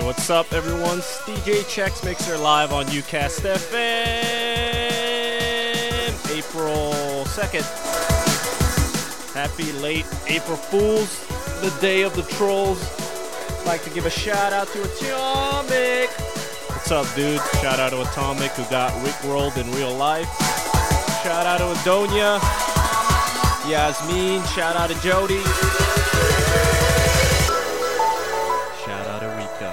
What's up, everyone? It's DJ Chex Mixer live on UCast FM, April 2nd. Happy late April Fools, the day of the trolls. I'd like to give a shout out to Atomic. What's up, dude? Shout out to Atomic, who got rickrolled in real life. Shout out to Adonia, Yasmin. Shout out to Jody. Shout out to Rico.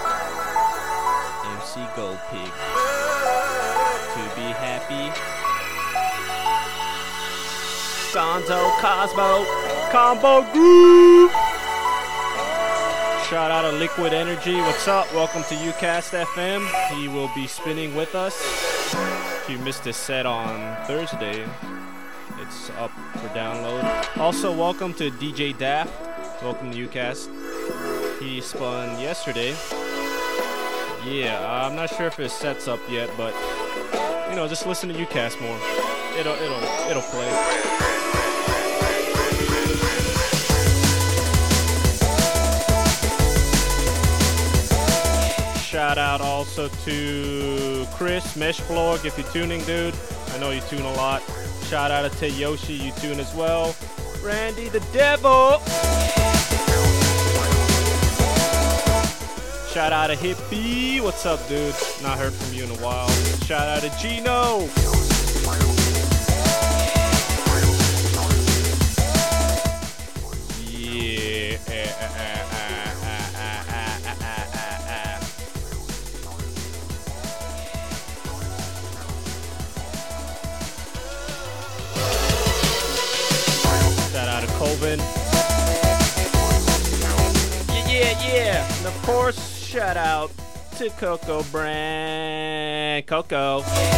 MC Gold Pig. To be happy. Gonzo, Cosmo, Combo Groove. Shout out to Liquid Energy. What's up? Welcome to UCast FM. He will be spinning with us. If you missed his set on Thursday, it's up for download. Also, welcome to DJ Daft. Welcome to UCast. He spun yesterday. Yeah, I'm not sure if his set's up yet, but you know, just listen to UCast more. It'll play. Shout out also to Chris Meshblog, if you're tuning, dude. I know you tune a lot. Shout out to Teyoshi, you tune as well. Randy the Devil. Shout out to Hippie. What's up, dude? Not heard from you in a while. Shout out to Gino. Yeah. And of course, shout out to Coco Brand. Coco.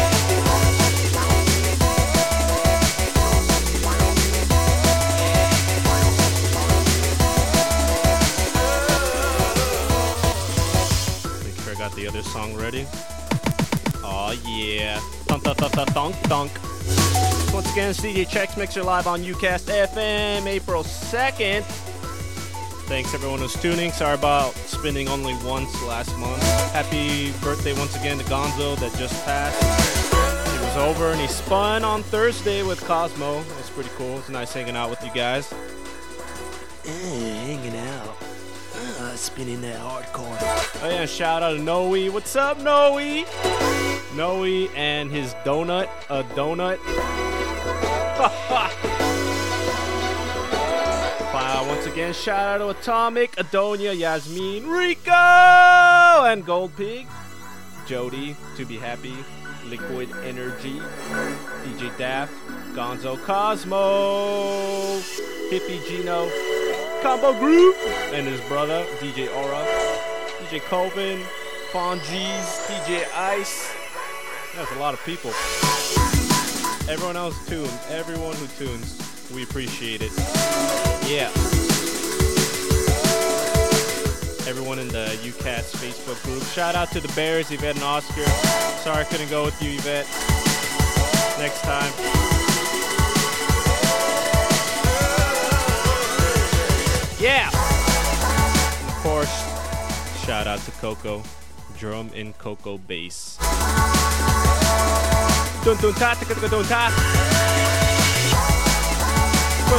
Make sure I got the other song ready. Oh yeah. Thunk. Once again, it's DJ Chex Mixer live on UCast FM, April 2nd. Thanks everyone who's tuning. Sorry about spinning only once last month. Happy birthday once again to Gonzo that just passed. He was over and he spun on Thursday with Cosmo. It was pretty cool. It's nice hanging out with you guys. Hanging out. Spinning that hardcore. Oh yeah, shout out to Noe. What's up, Noe? Noe and his donut. A donut. Once again, shout out to Atomic, Adonia, Yasmin, Rico, and Gold Pig, Jody, To Be Happy, Liquid Energy, DJ Daft, Gonzo Cosmo, Hippie Gino, Combo Groove, and his brother, DJ Aura, DJ Colvin, Fongies, DJ Ice. That's a lot of people. Everyone else tuned. Everyone who tunes. We appreciate it. Yeah. Everyone in the UCast Facebook group. Shout out to the Bears, Yvette and Oscar. Sorry I couldn't go with you, Yvette. Next time. Yeah. And of course, shout out to Coco. Drum and Coco bass. Dun dun ta ta ta dun ta. Don't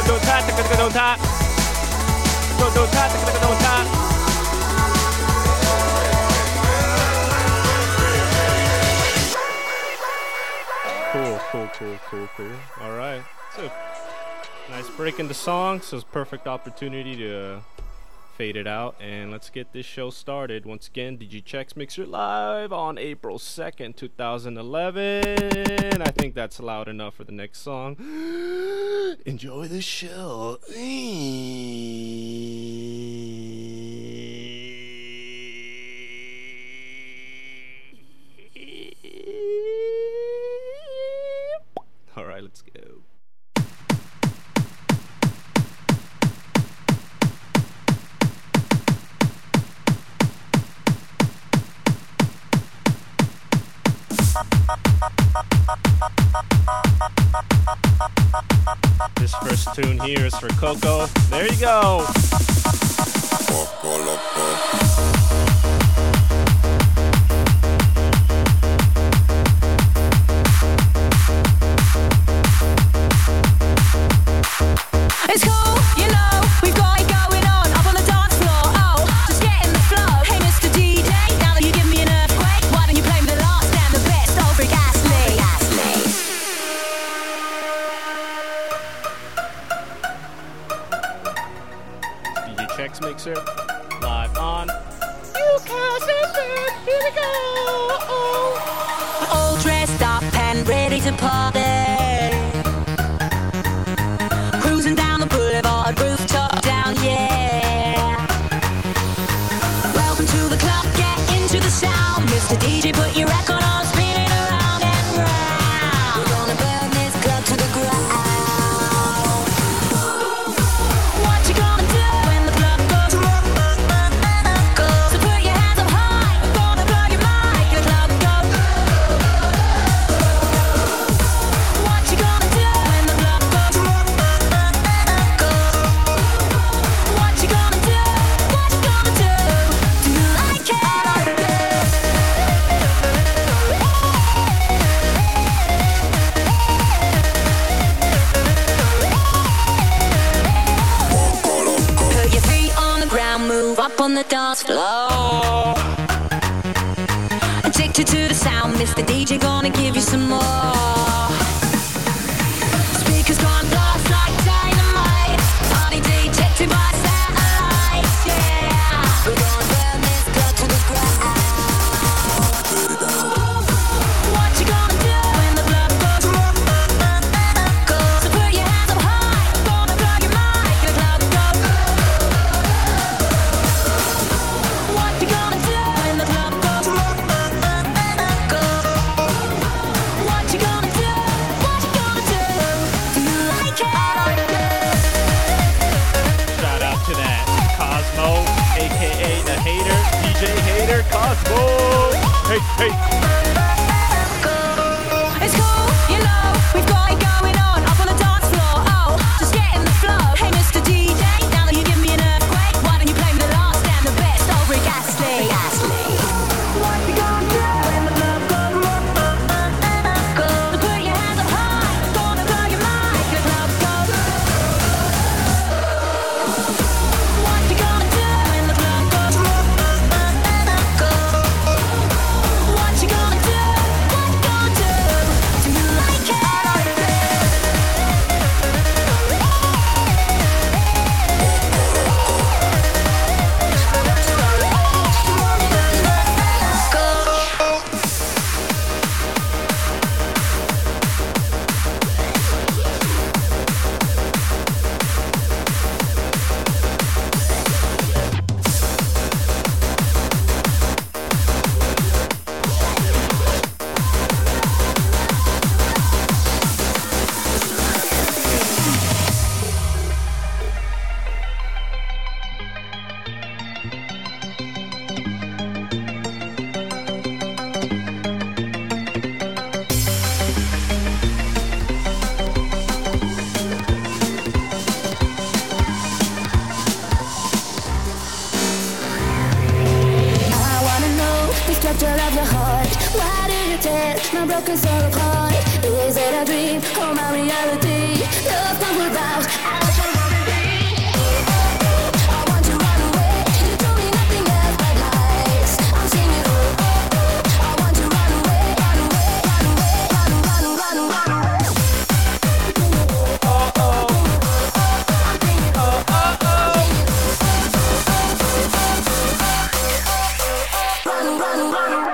Cool. All right. So nice break in the song. So it's a perfect opportunity to fade it out. And let's get this show started. Once again, DJ Chex Mixer live on April 2nd, 2011. I think that's loud enough for the next song. Enjoy the show. All right, let's go. This first tune here is for Coco. There you go. live on UCAS FM. Here we go. All dressed up and ready to party. Cruising down the boulevard, rooftop down, yeah. Welcome to the club, get into the sound. Mr. DJ, put your record on, spin it around and round. We're gonna burn this club to the ground. What you gonna do when the club goes? So put your hands up high, we're gonna blow your mind. The club goes. What you gonna do when the club goes? What you gonna do? What you gonna do? Do you like it? Put your feet on the ground, move up on the dance floor. Addicted to the sound, Mr. DJ gonna give you some more. Speakers gonna blast like dynamite. Party detected by satellites, yeah. We're gonna burn this club to the ground. What you gonna do when the club goes? So put your hands up high, gonna blow your mind. The club goes. What you gonna do when the club goes? What you gonna do? What you gonna do? Do you like it? Shout out to that Cosmo, aka the hater, DJ Hater Cosmo. Hey, hey. It's cool, you know, we've got it going on up on the dance floor. Oh, just get in the flow. Hey, Mr. DJ, now that you give me an earthquake, why don't you play me the last and the best of Rick Astley? What you gonna do when the club goes? So put your hands up high, gonna blow your mind. The club goes. What you gonna do when the club goes? What you gonna do? What you gonna do? Do you like it? I wanna know the structure of your heart. Why do you tear my broken soul apart? Is it a dream or my reality? Love comes without. I want to run away. You told me nothing else but lies. I'm singing oh oh oh. I want to run away, run away, run away, run run run run away. Oh, oh. I'm singing oh Oh, oh, oh. run run run away.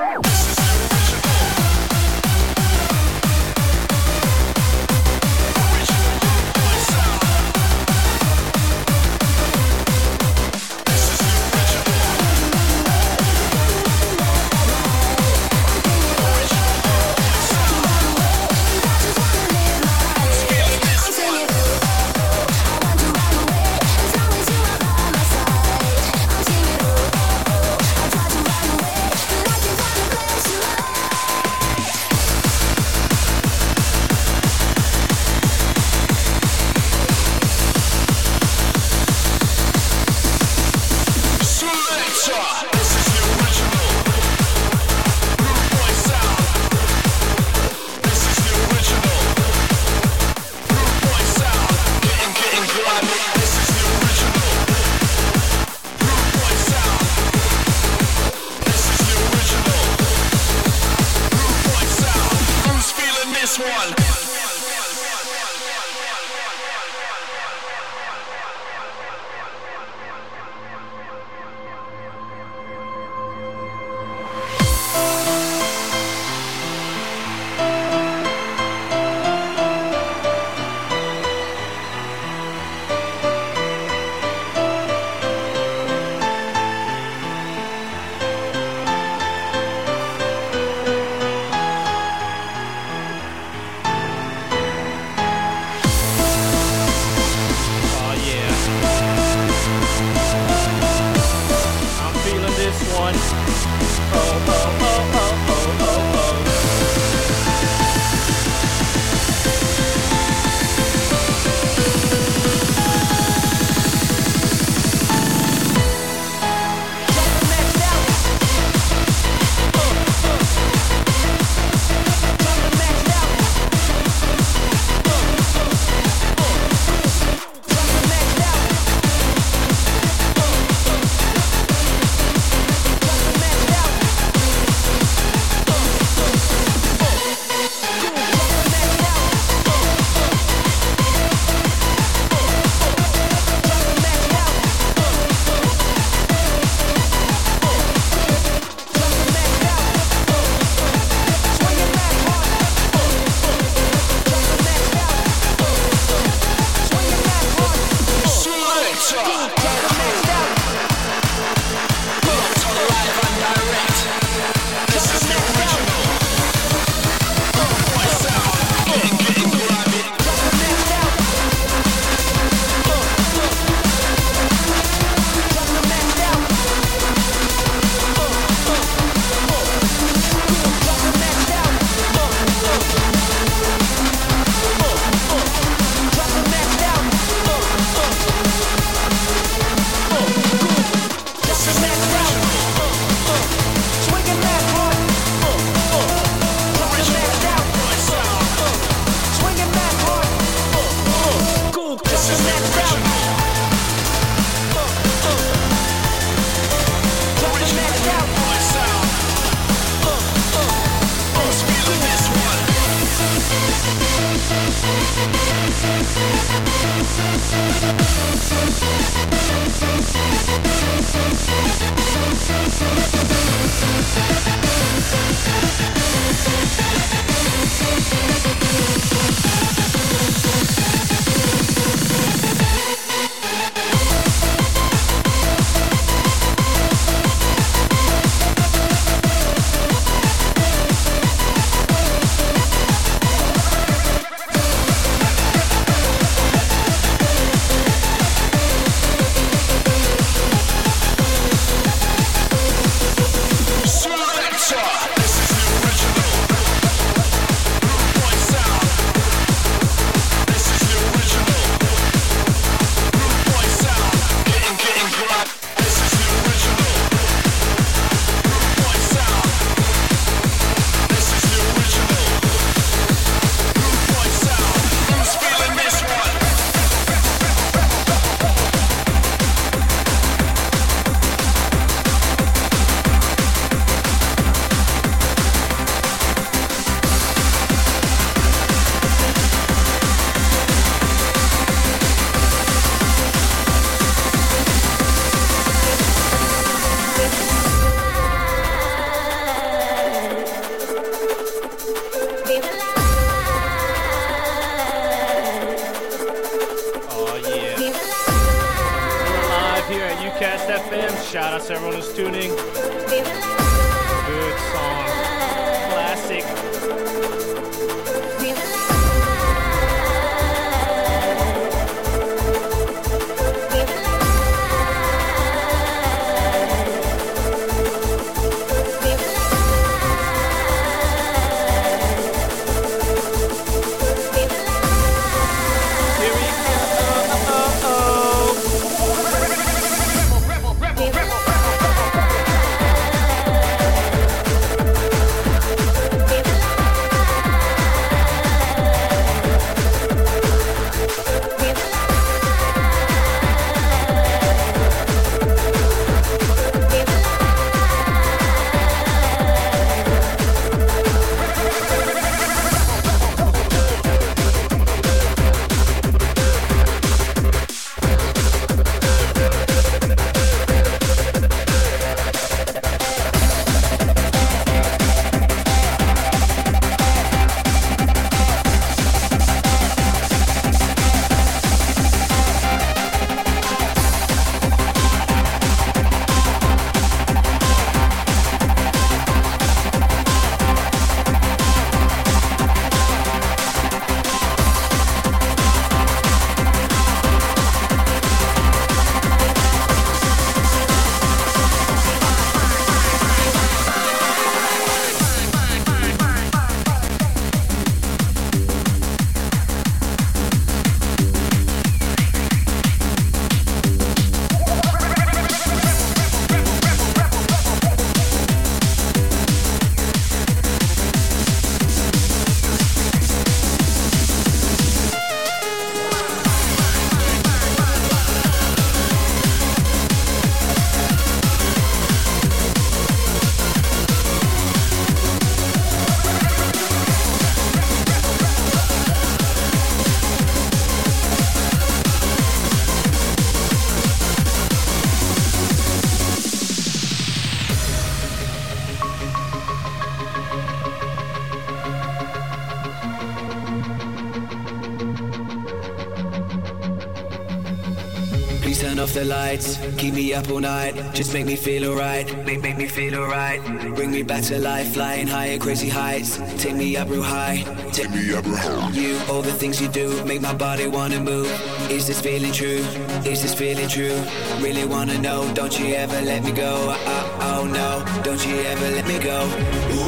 Please turn off the lights, keep me up all night. Just make me feel alright, make me feel alright. Bring me back to life, flying high at crazy heights. Take me up real high, take me up real high. You, all the things you do, make my body wanna move. Is this feeling true? Is this feeling true? Really wanna know, don't you ever let me go. Oh no, don't you ever let me go. Ooh,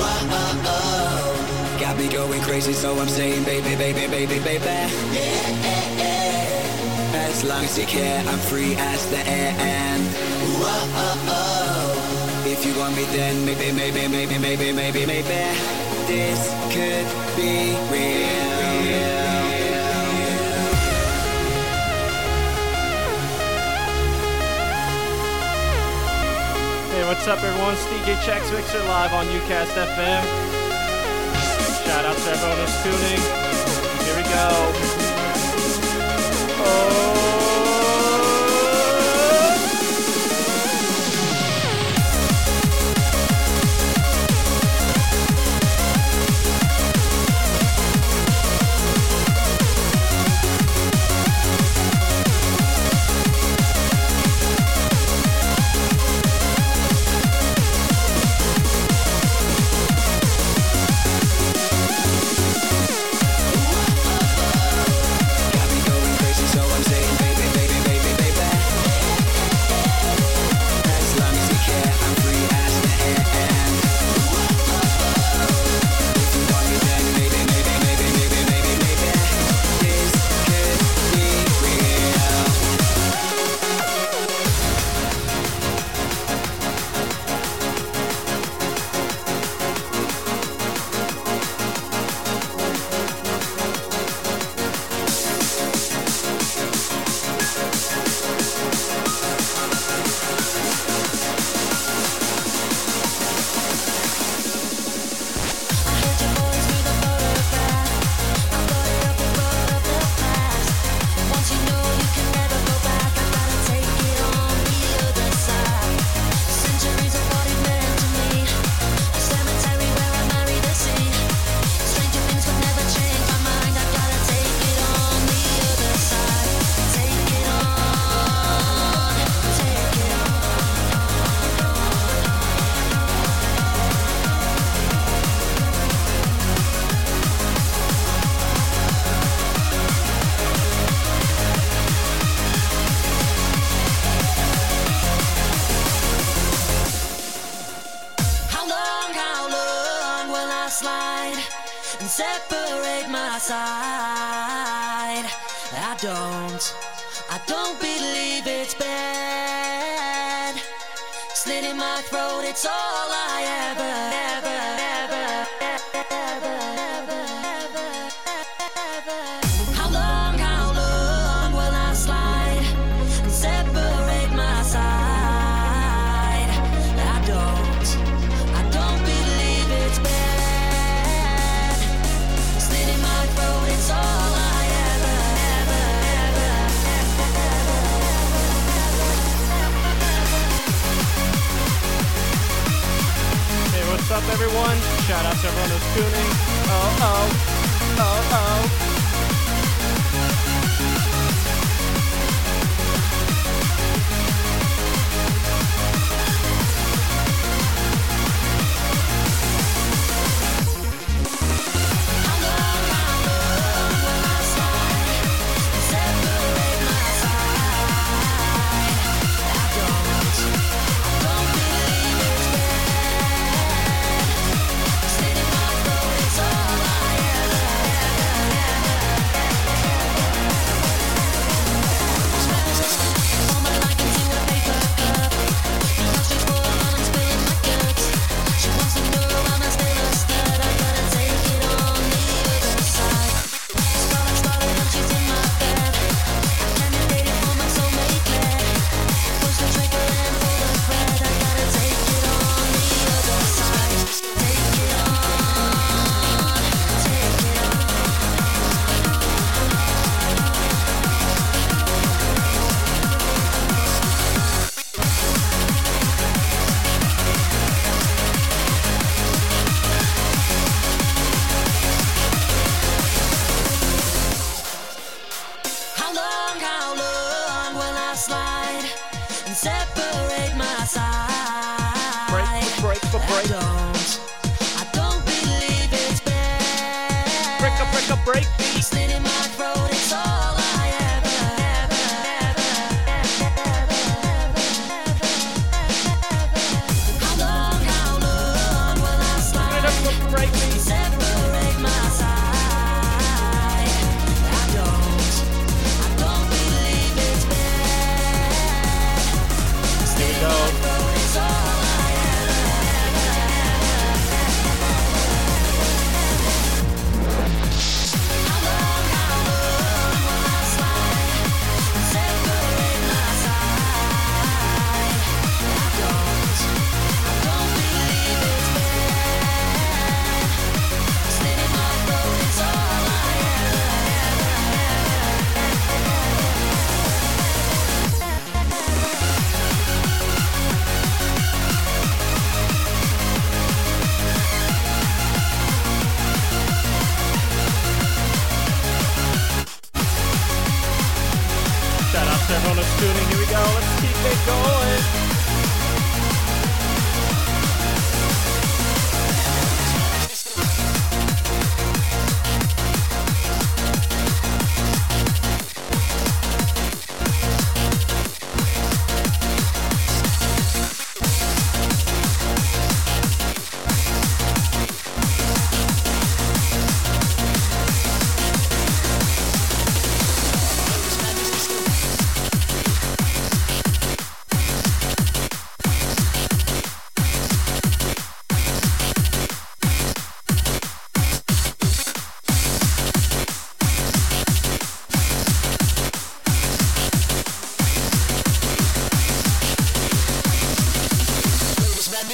oh. Got me going crazy, so I'm saying baby, baby, baby, baby. Yeah. As long as you care, I'm free as the air and if you want me then maybe this could be real. Hey, what's up everyone? It's DJ Chex Mixer live on UCast FM. Shout out to everyone who's tuning. Here we go. Got me going crazy, so I'm saying, baby, baby, baby, baby. As long as you care, I'm free as the air. If you want me, then maybe, maybe, maybe, maybe, maybe, maybe this could be real. How long will I slide and separate my side? I don't believe it's bad. Slit in my throat, it's all I ever. How long will I slide and separate my side? I don't believe it's bad. Slit in my throat, it's all I ever. Hey, what's up, everyone? Shout out to everyone who's tuning. Oh. How long will I slide and separate my side? I don't believe it's bad. Slit in my throat, it's all I ever.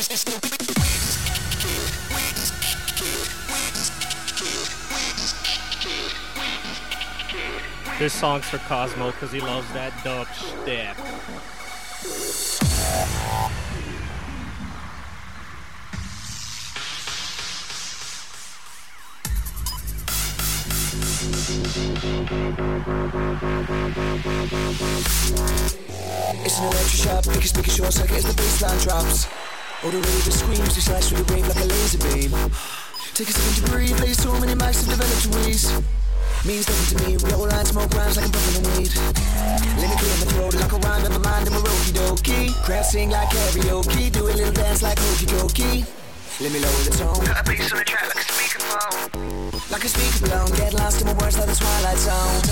This song's for Cosmo because he loves that dubstep. It's an electric shock, pick a speaker short circuit as the bassline drops. All the radio screams, we slice through the wave like a laser beam. Take a second to breathe, play so many mics have developed to wheeze. Means nothing to me, roll line, smoke rhymes like I'm puffing a weed. Let me clear my throat like a rhyme in my mind and my okie dokie. Crowd sing like karaoke, do a little dance like hokey dokey. Let me lower the tone, cut a bass on the track like a speakerphone. Like a speaker blown, get lost in my words like the Twilight Zone.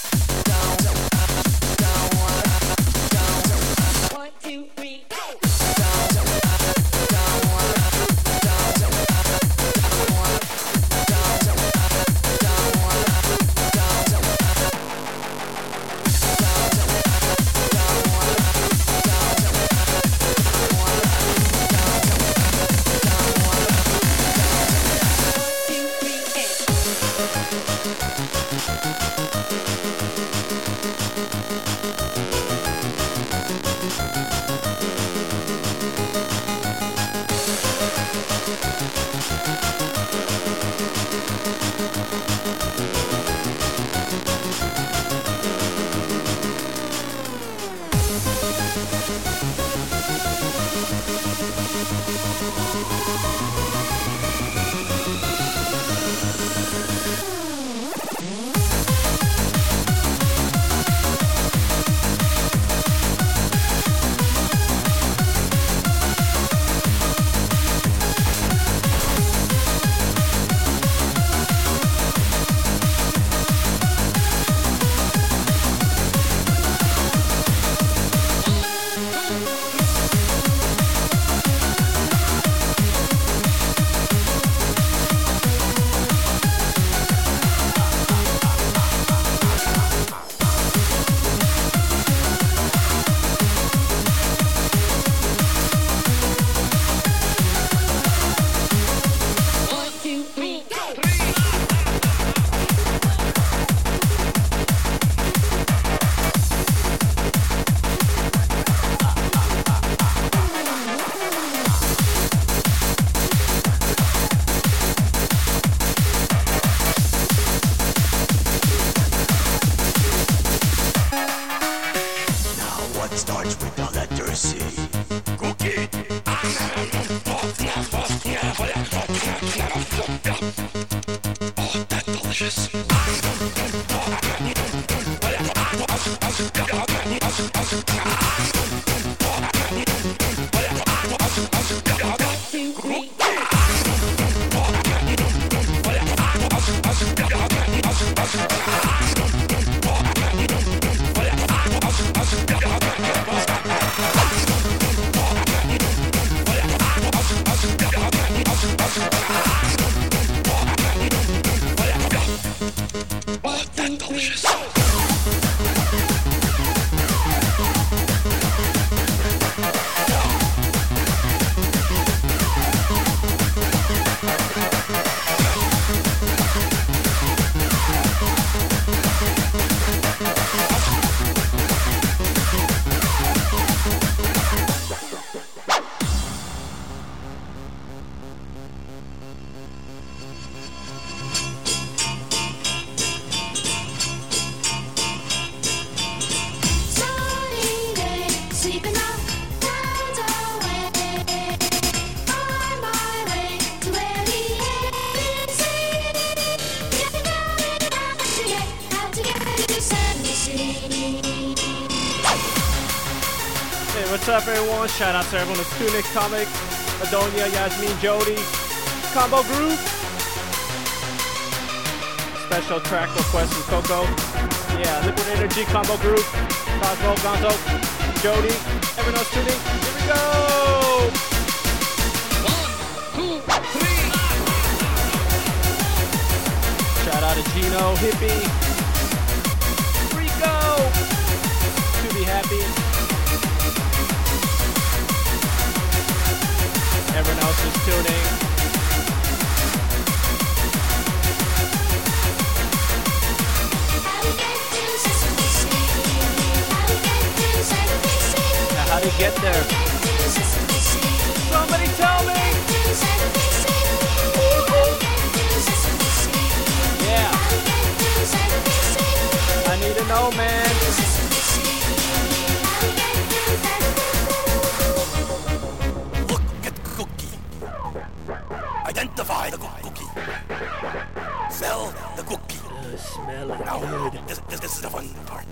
One, two, three, go! What's up, everyone? Shout out to everyone that's tuning. Comic, Adonia, Yasmin, Jody, Combo Group. Special track request from Coco. Yeah, Liquid Energy, Combo Group, Cosmo, Gonzo, Jody, everyone else tuning. Here we go! 1, 2, 3. Shout out to Gino, Hippie, Rico, To Be Happy. Everyone else is tuning. Now, how do you get there? Somebody tell me! Yeah. I need to know, man. Look at the cookie. Identify the cookie. Smell the cookie. Smell it Now, good. this is the fun part.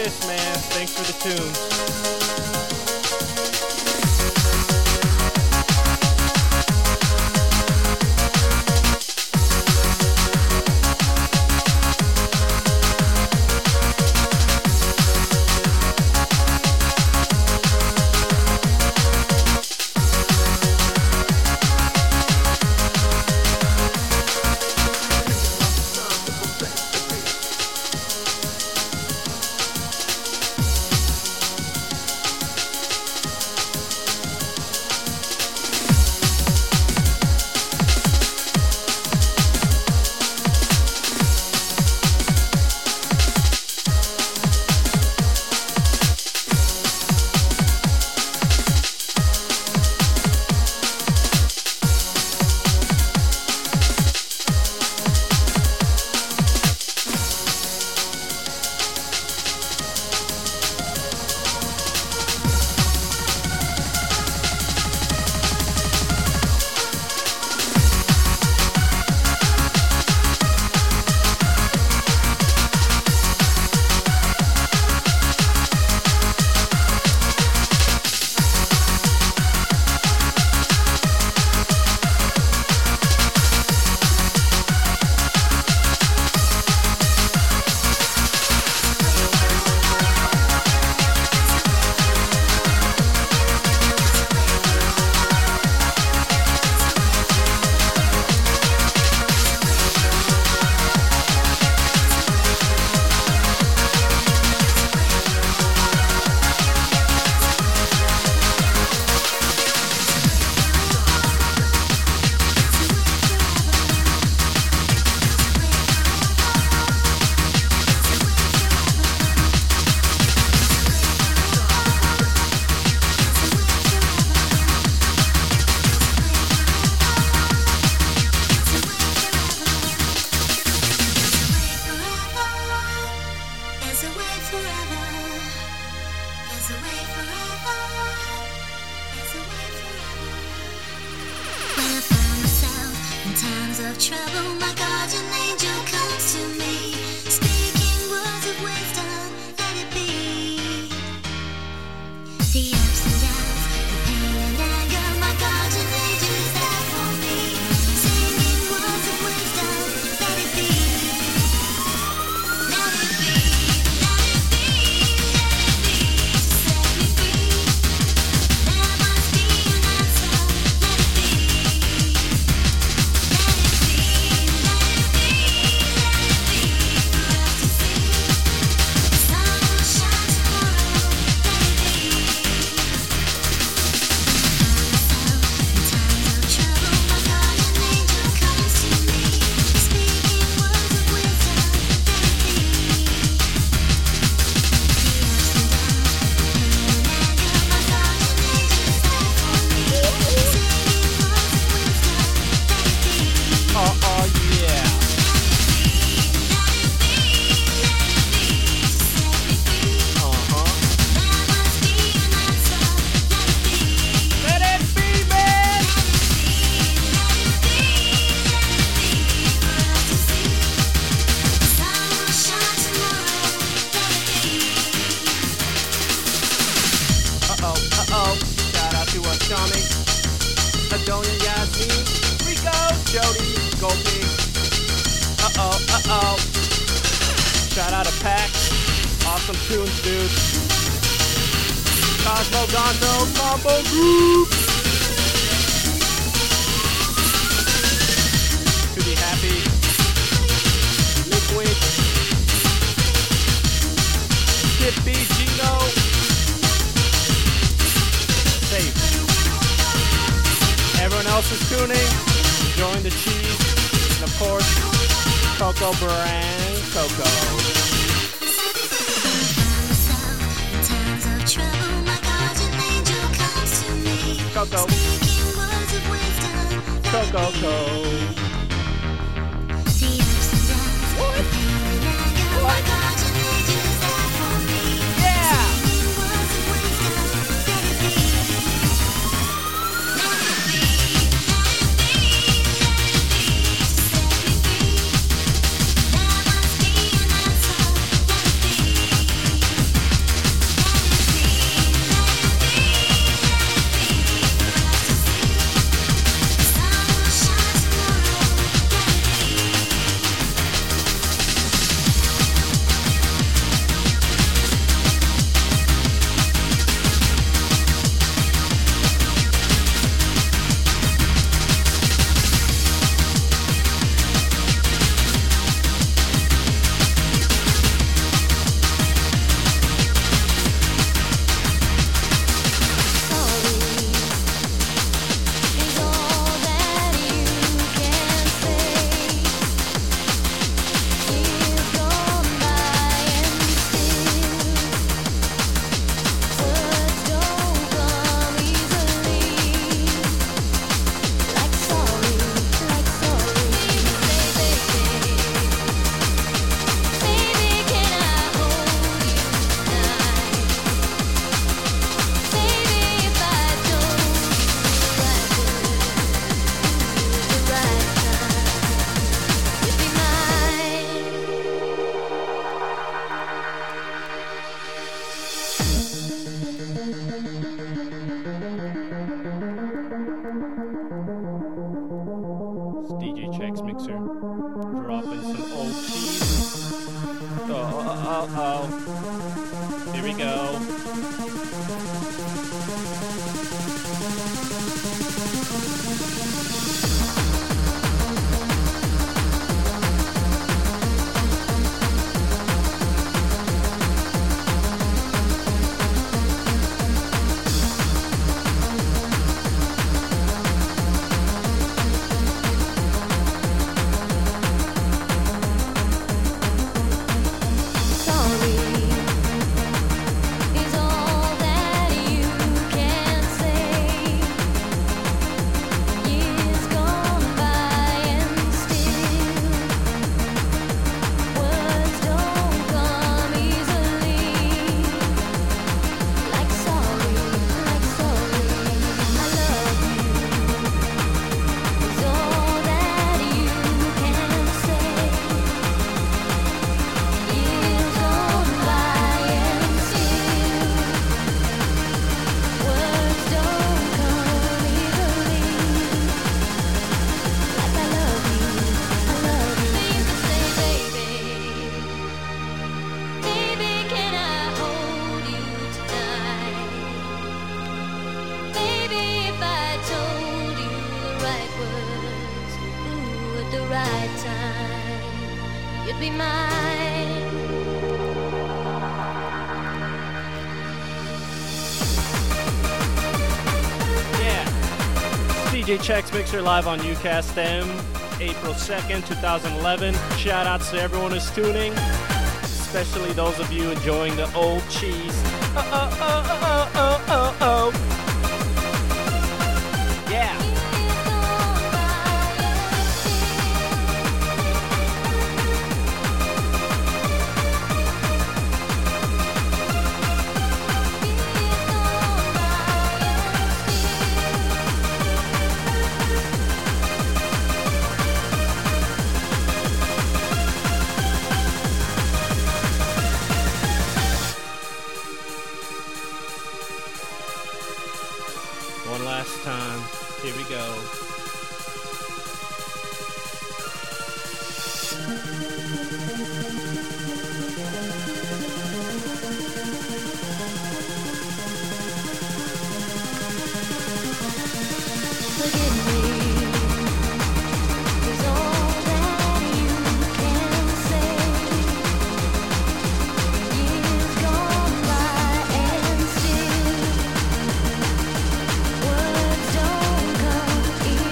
this, man. Thanks for the tunes. we go. Is all that you can say. Years gone by and still words don't come easily. Like sorry, I love you. Is all that you can say. Years gone by and still words don't come easily. Like I love you. They used to say, baby, can I hold you tonight? Baby, if I told you the right words, ooh, at the right time, you'd be mine. Yeah. DJ Chex Mixer live on UCast M, April 2nd, 2011. Shout outs to everyone who's tuning, especially those of you enjoying the old cheese. Yeah. Years gone by and One last time. Here we go. forgive me. Is all that you can say. Years gone by and still words don't come easily.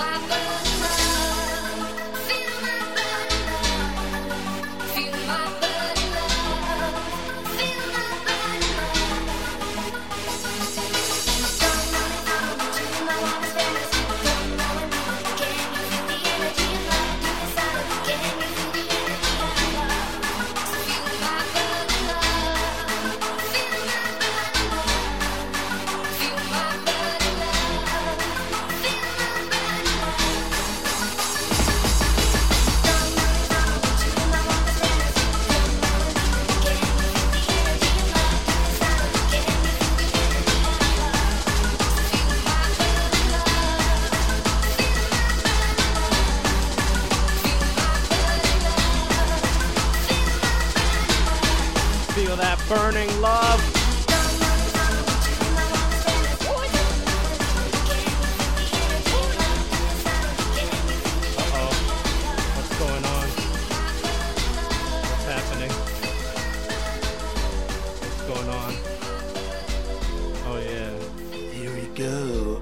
Feel that burning love. Uh-oh. What's going on? What's happening? What's going on? Oh yeah. Here we go.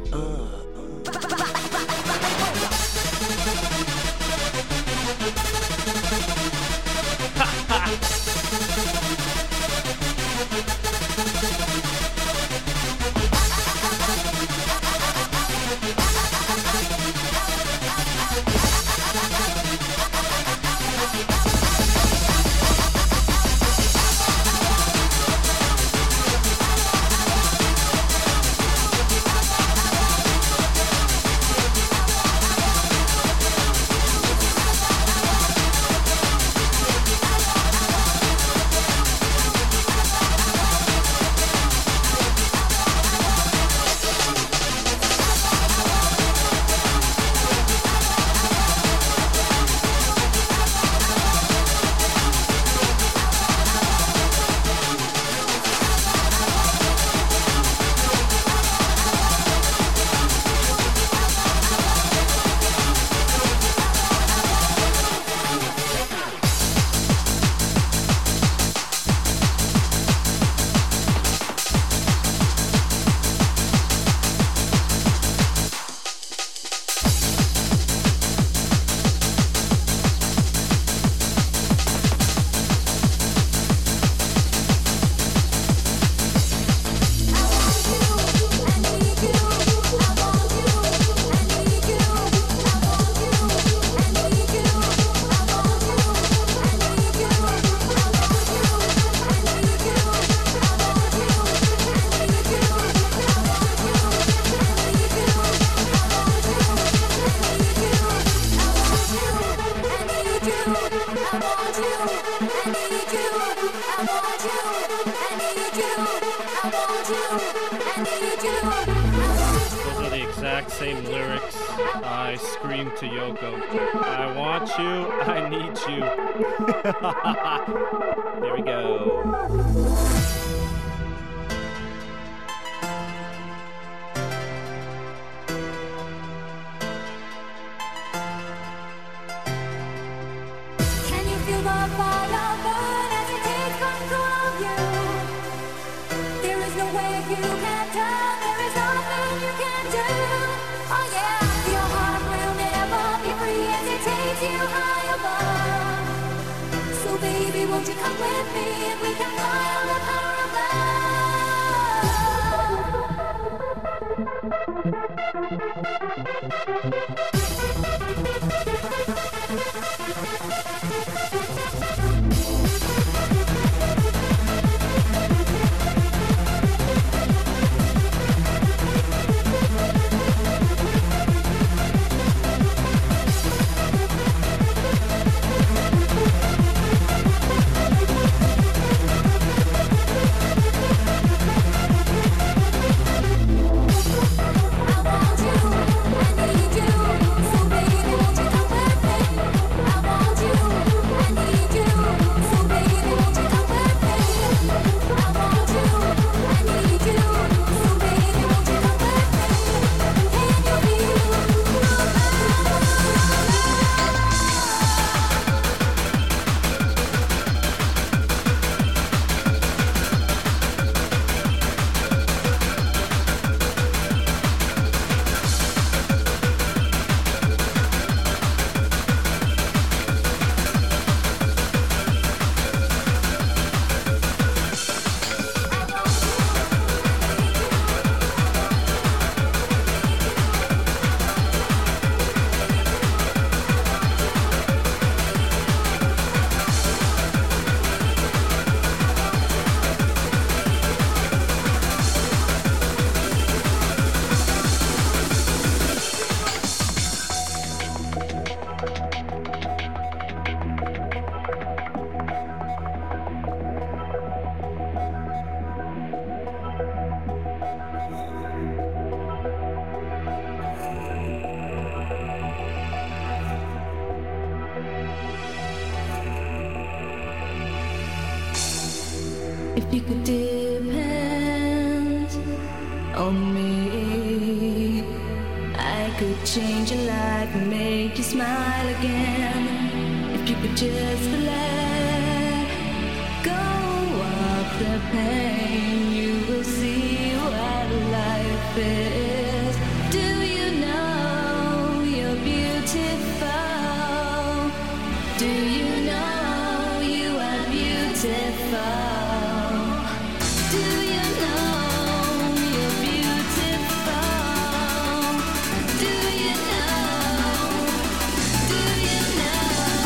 Those are the exact same lyrics I screamed to Yoko. I want you, I need you. There we go. Can you feel the fire burn as it takes control of you? There is no way you can turn, there is nothing you can do. Oh yeah, your heart will never be free as it takes you high above. So baby, won't you come with me and we can fly on the power of I want you, I need you. you could depend on me, I could change your life and make you smile again. If you could just let go of the pain, you will see what life is. Do you know you're beautiful? Do you know you are beautiful? Do you know you're beautiful? Do you know? Do you know?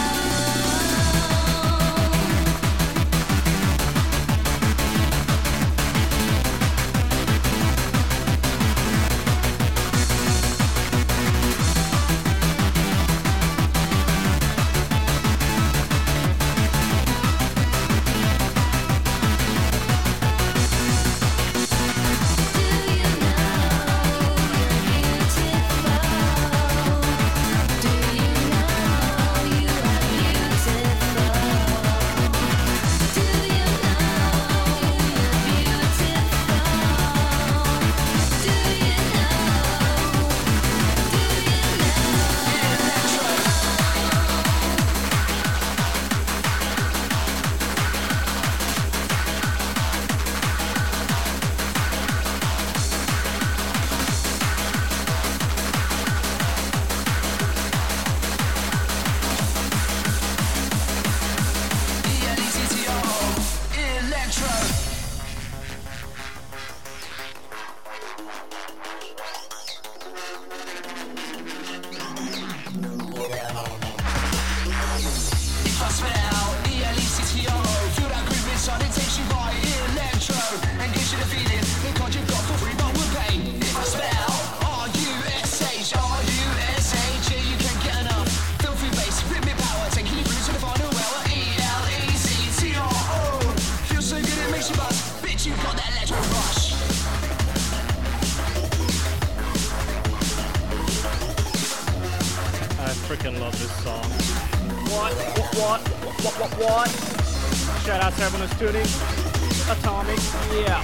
Freaking love this song. What? Shout out to everyone who's tuning. Atomic, yeah.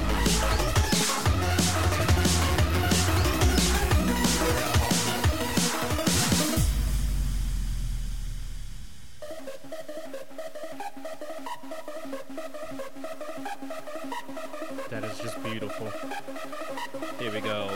That is just beautiful. Here we go.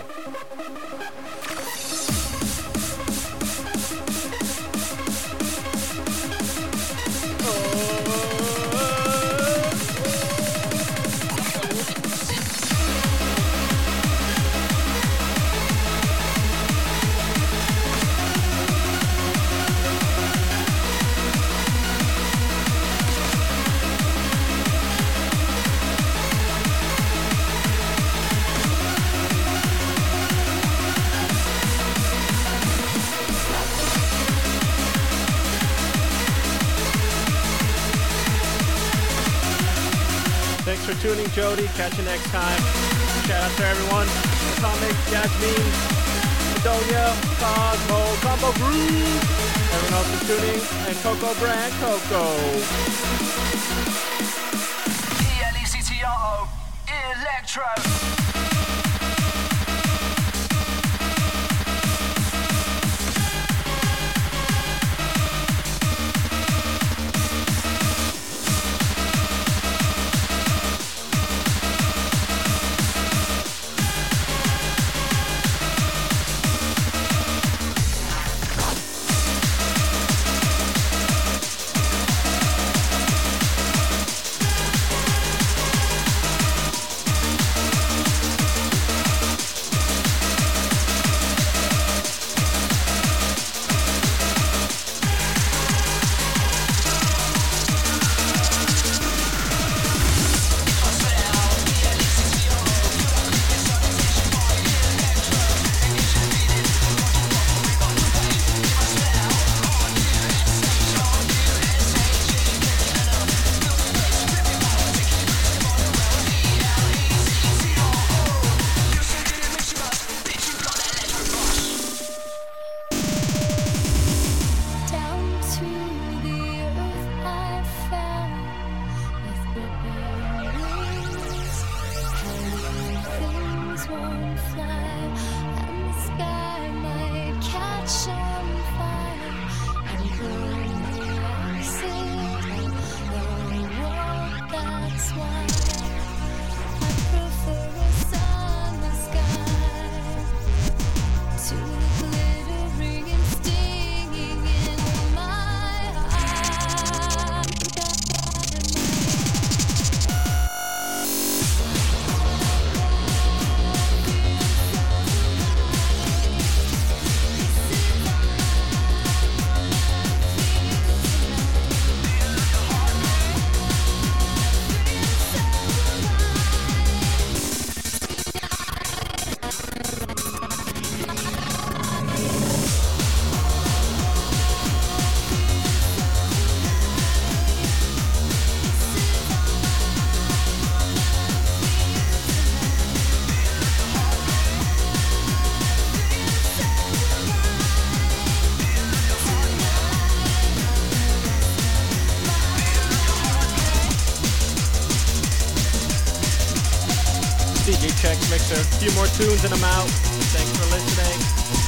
Thanks for tuning, Jody. Catch you next time. Shout out to everyone. Atomic, Jasmine, Adonia, Cosmo, Combo Groove. Everyone else is tuning. And Coco Brand, Coco. ELECTRO, Electro. Dexter. A few more tunes and I'm out. Thanks for listening.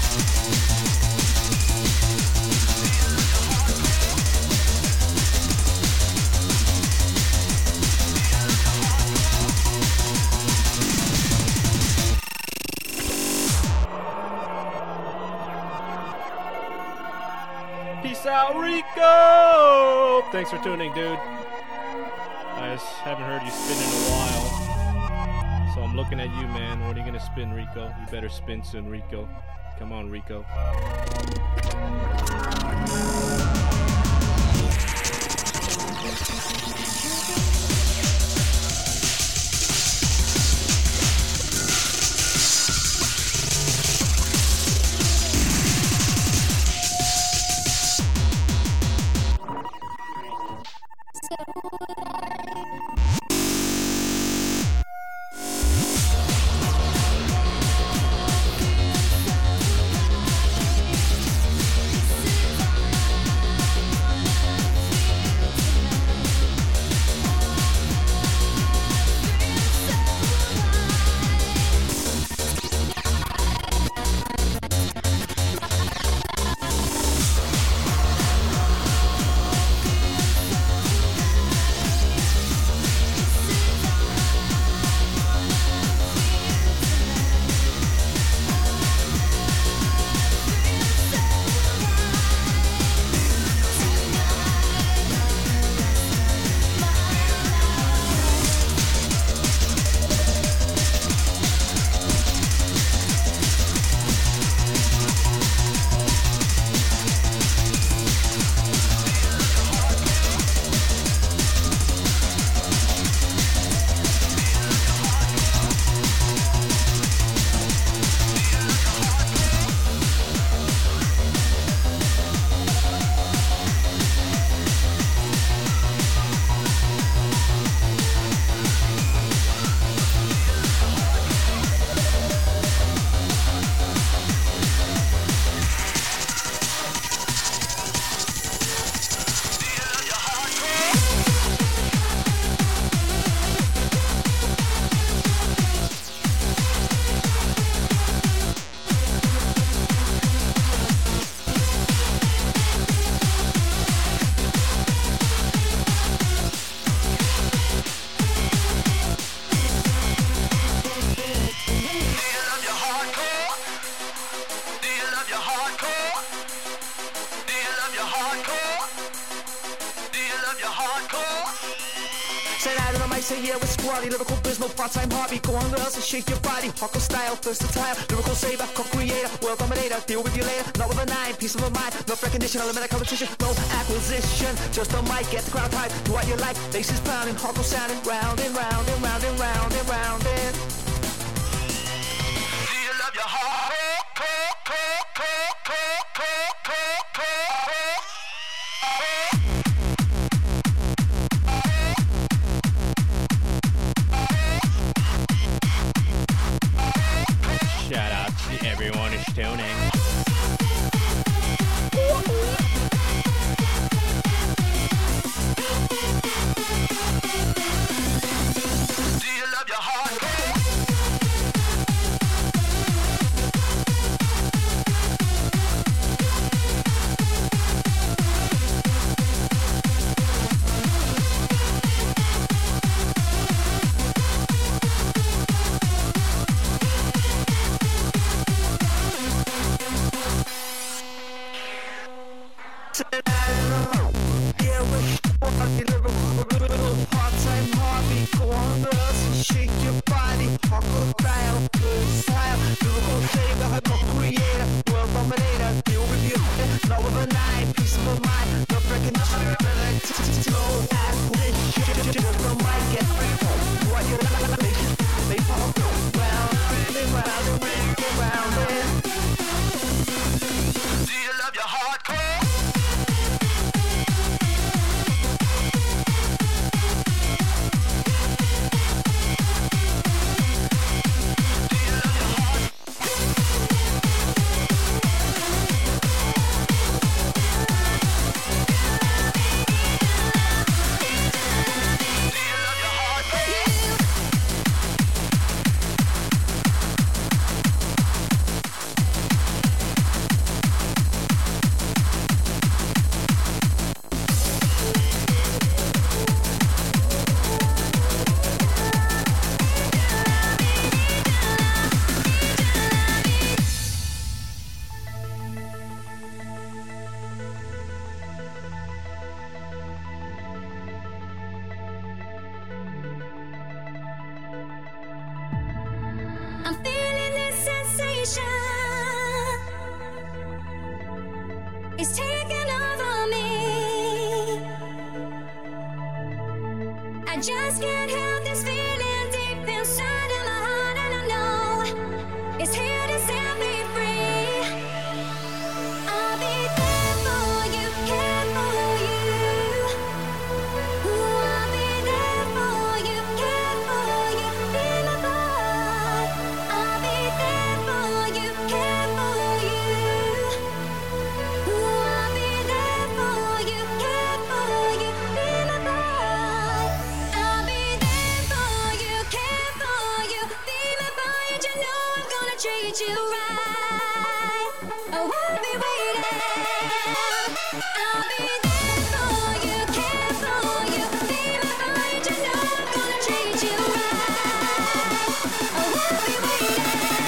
Peace out, Rico! Thanks for tuning, dude. I just haven't heard you spin in a while. So I'm looking at you, man. When are you gonna spin, Rico? You better spin soon, Rico. Come on, Rico. Say yeah, with squatty, lyrical bismal, part-time hobby. Go on girls and shake your body. Hardcore style, versatile, lyrical saver, co-creator, world dominator. Deal with you later, not with a 9, peace of mind. No recognition, eliminate competition, no acquisition. Just a mic, get the crowd hype. Do what you like, bass pounding, hardcore sounding, round and round and round and round and round and. Do you love your heart? Shout out to everyone who's tuning. Do you love your heart? Part-time hobby, go on girls and shake your body. Hardcore style, style, lyrical saver, co-creator, world dominator. Deal with you, not with a 9, peace of mind. No recognition, no acquisition. Just a mic, get free. What you like, they fall round and round and round and. Do you love your hardcore? It's taking over me. I just can't help this feeling deep inside of my heart, and I know it's here to set me free. I'll be there for you, care for you. Ooh, I'll be there for you, care for you, be my boy. I'll be there for you, care for you. Ooh, I'll be there for you, care for you, be my boy. I'll be there for you, care for you, be my boy, and you know I'm gonna treat you right. Oh, I'll be waiting. I'll be there for you, care for you, be my boy, and you know I'm gonna treat you right. Oh, I'll be waiting.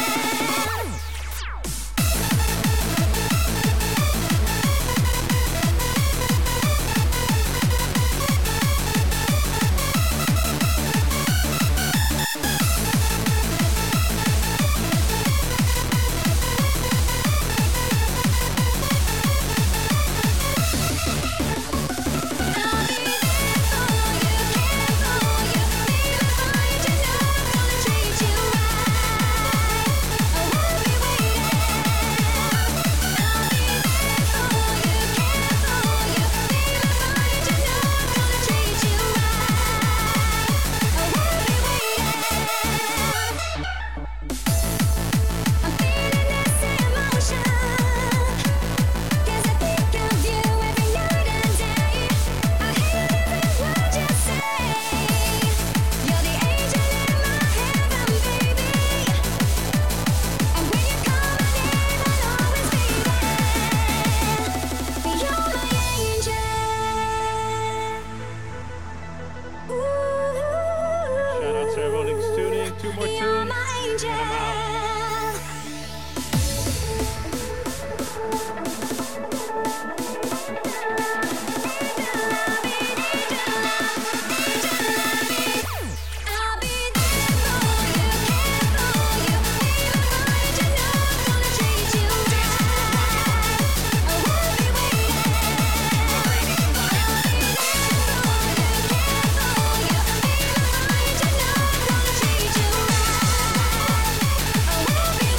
Shout out to everyone who's tuning. Two more tunes. And I'm out. I'll be there for you, care for you, be my boy, and you know I'm gonna treat you right. Oh, I'll be waiting. I'll be there for you, care for you, be my boy, and you know I'm gonna treat you right. Oh, I'll be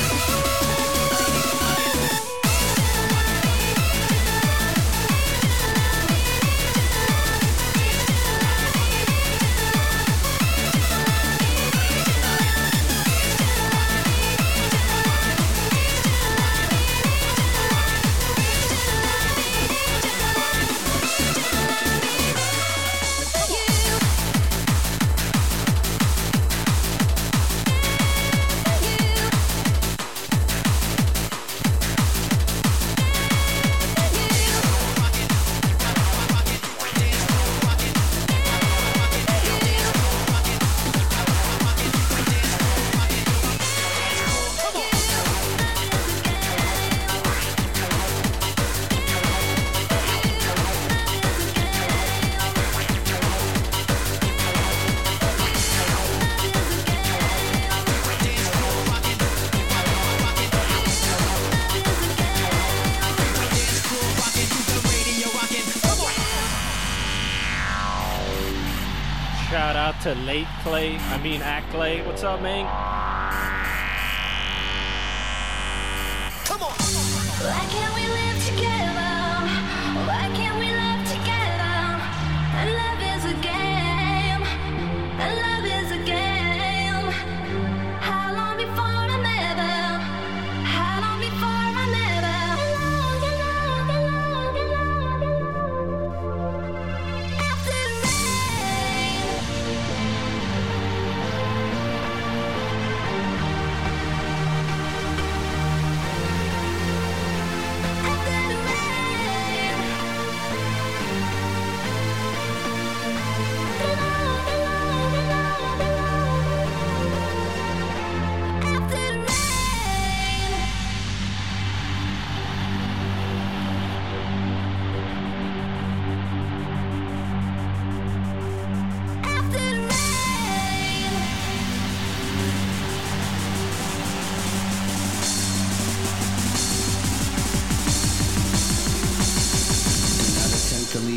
Shout out to Late Clay. Act Clay. What's up, man? Why can't we live together? Why can't we live together? And love is a game. And love is a game. How long before I'm ever? How long before I'm ever? After the rain.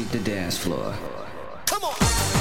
lead the dance floor. Come on.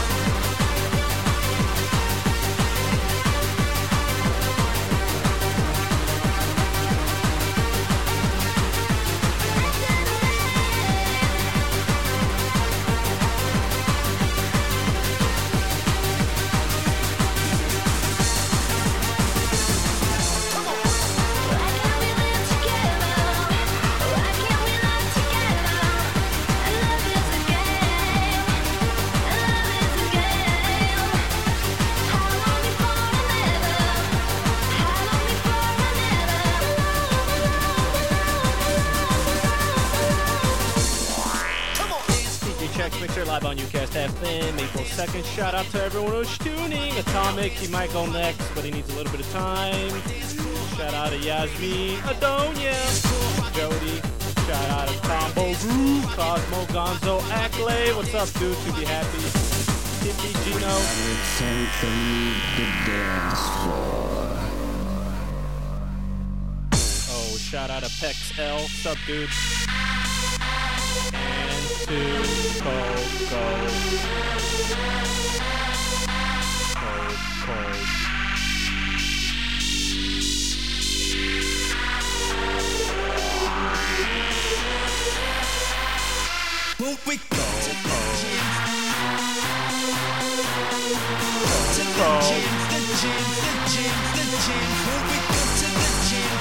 Mixer live on UCast FM, April 2nd. Shout out to everyone who's tuning. Atomic, he might go next, but he needs a little bit of time. Shout out to Yasmin, Adonia, Jody. Shout out to Combo Groove, Cosmo, Gonzo, Acklay. What's up, dude? To be happy. Tippy, Gino. Take the lead the dance floor. Oh, shout out to Pex L. What's up, dude? And to Coco. When we go to the gym, the gym. When we go to the gym,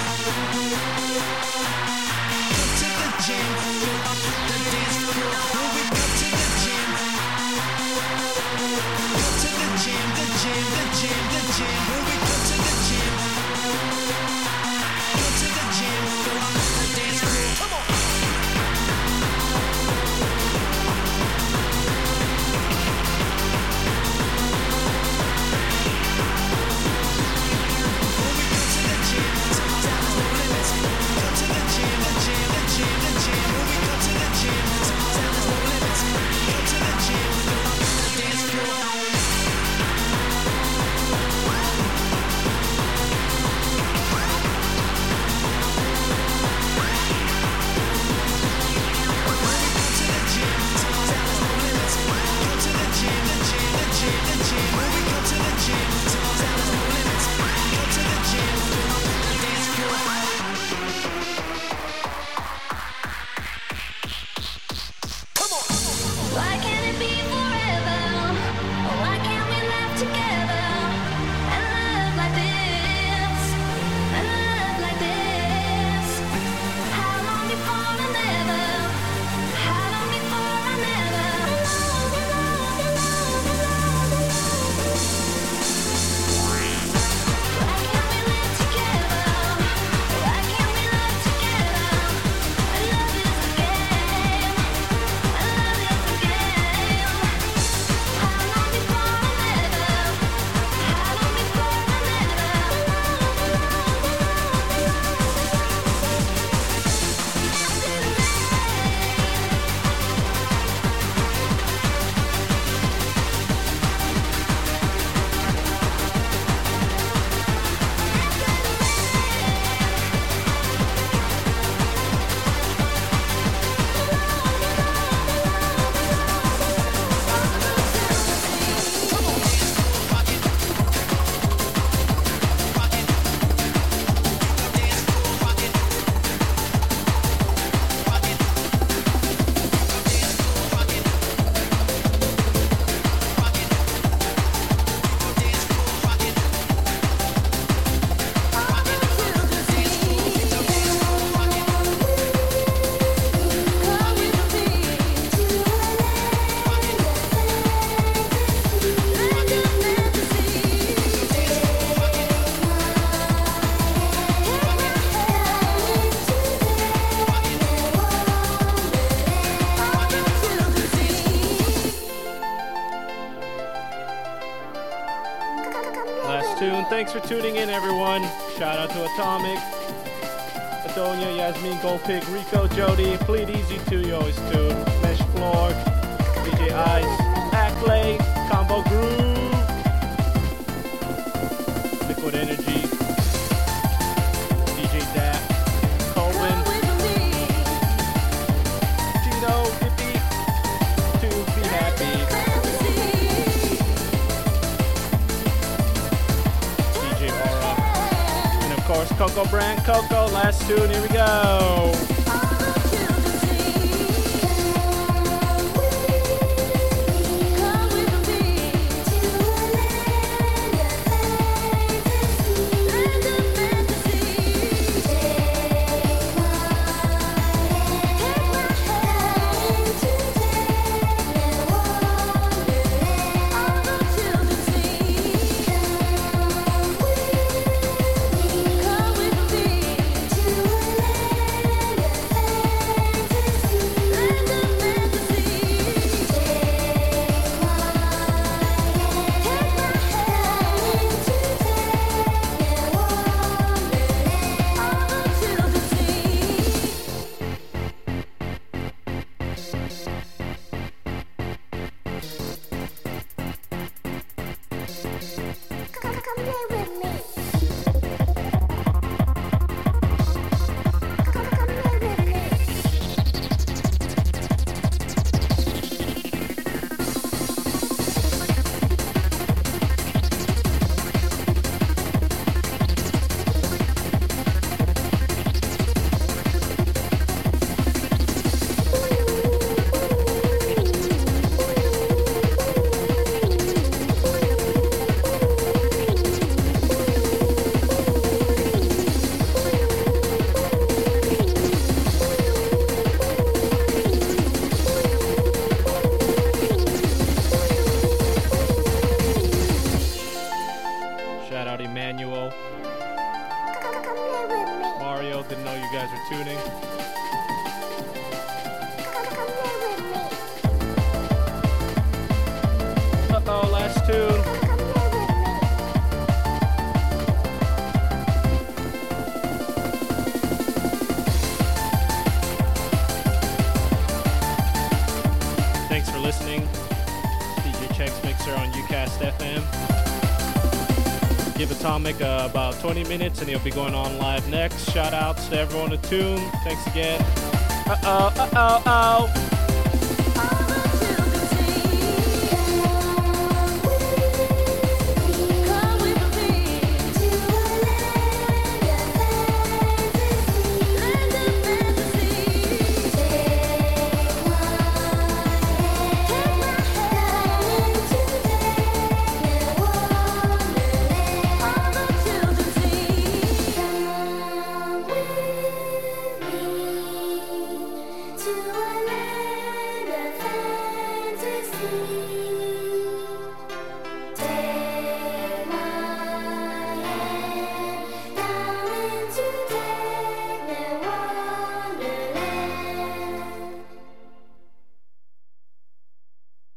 go to the gym, fill up the dance floor. When we go to the gym, go to the gym. When we go to the gym, go to the gym, fill up the dance floor. Come on. Why can't it be forever? Why can't we live together and love like this? And love like this. How long before I never? How long before I never? Why can't we live together? Why can't we live together? And love is a game. And love is a game. How long before I never? How long before I Last tune. Thanks for tuning in, everyone. Shout out to Atomic, Adonia, Yasmin, Goldpig, Rico, Jody, Plead Easy too, you always tune. Mesh Floor, DJ Ice, Acklay, Combo Groove, Liquid Energy, DJ Dap, Colvin, Gino, Dippy, Coco Brand. Coco, last tune. Here we go. Atomic about 20 minutes and he'll be going on live next. Shout outs to everyone attuned. Thanks again. Uh-oh.